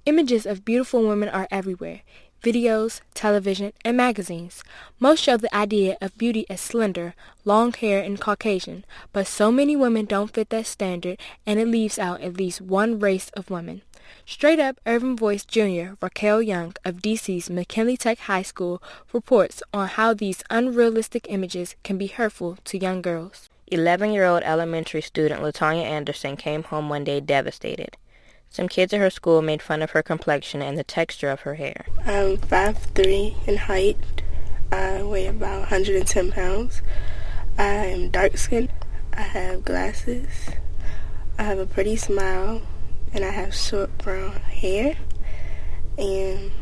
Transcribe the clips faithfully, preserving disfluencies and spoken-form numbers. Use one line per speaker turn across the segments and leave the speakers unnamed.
Images of beautiful women are everywhere. Videos, television, and magazines. Most show the idea of beauty as slender, long hair, and Caucasian, but so many women don't fit that standard, and it leaves out at least one race of women. Straight Up Urban Voice Junior Raquel Young of D C's McKinley Tech High School reports on how these unrealistic images can be hurtful to young girls.
eleven-year-old elementary student LaTanya Anderson came home one day devastated. Some kids at her school made fun of her complexion and the texture of her hair.
I'm five three in height. I weigh about one hundred ten pounds. I am dark-skinned. I have glasses. I have a pretty smile. And I have short brown hair. And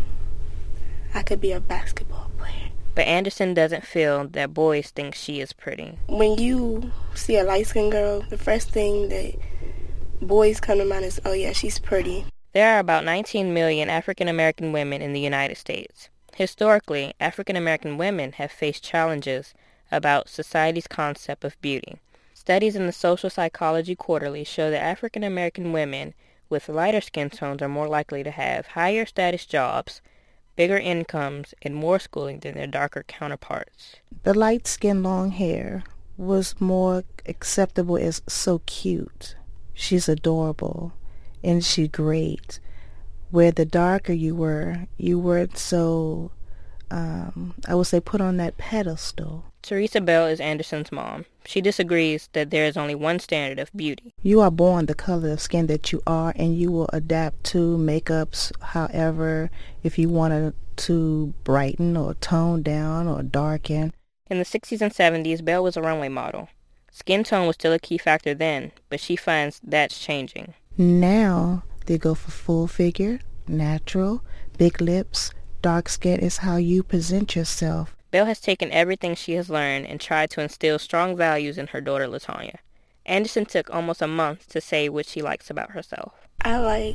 I could be a basketball player.
But Anderson doesn't feel that boys think she is pretty.
When you see a light-skinned girl, the first thing that boys come to mind is, oh yeah, she's pretty.
There are about nineteen million African American women in the United States. Historically, African American women have faced challenges about society's concept of beauty. Studies in the Social Psychology Quarterly show that African American women with lighter skin tones are more likely to have higher status jobs, bigger incomes, and more schooling than their darker counterparts.
The light skin, long hair was more acceptable as so cute. She's adorable, and she's great. Where the darker you were, you weren't so, um, I would say, put on that pedestal.
Teresa Bell is Anderson's mom. She disagrees that there is only one standard of beauty.
You are born the color of skin that you are, and you will adapt to makeups. However, if you wanted to brighten or tone down or darken.
In the sixties and seventies, Bell was a runway model. Skin tone was still a key factor then, but she finds that's changing.
Now they go for full figure, natural, big lips, dark skin is how you present yourself.
Bell has taken everything she has learned and tried to instill strong values in her daughter LaTanya. Anderson took almost a month to say what she likes about herself.
I like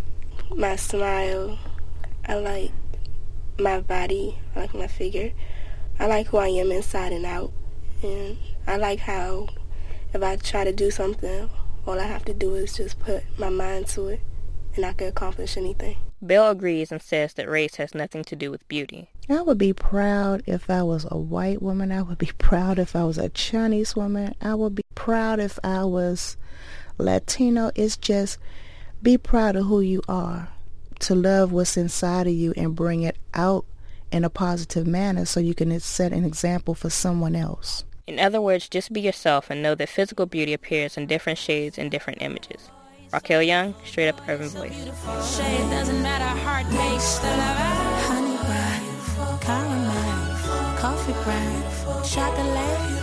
my smile. I like my body. I like my figure. I like who I am inside and out. And I like how if I try to do something, all I have to do is just put my mind to it, and I can accomplish anything.
Bell agrees and says that race has nothing to do with beauty.
I would be proud if I was a white woman. I would be proud if I was a Chinese woman. I would be proud if I was Latino. It's just be proud of who you are, to love what's inside of you and bring it out in a positive manner so you can set an example for someone else.
In other words, just be yourself and know that physical beauty appears in different shades and different images. Raquel Young, Straight Up Urban Voice.
Shade doesn't matter, heart makes the love. Honey brown, caramel, coffee brown, chocolate.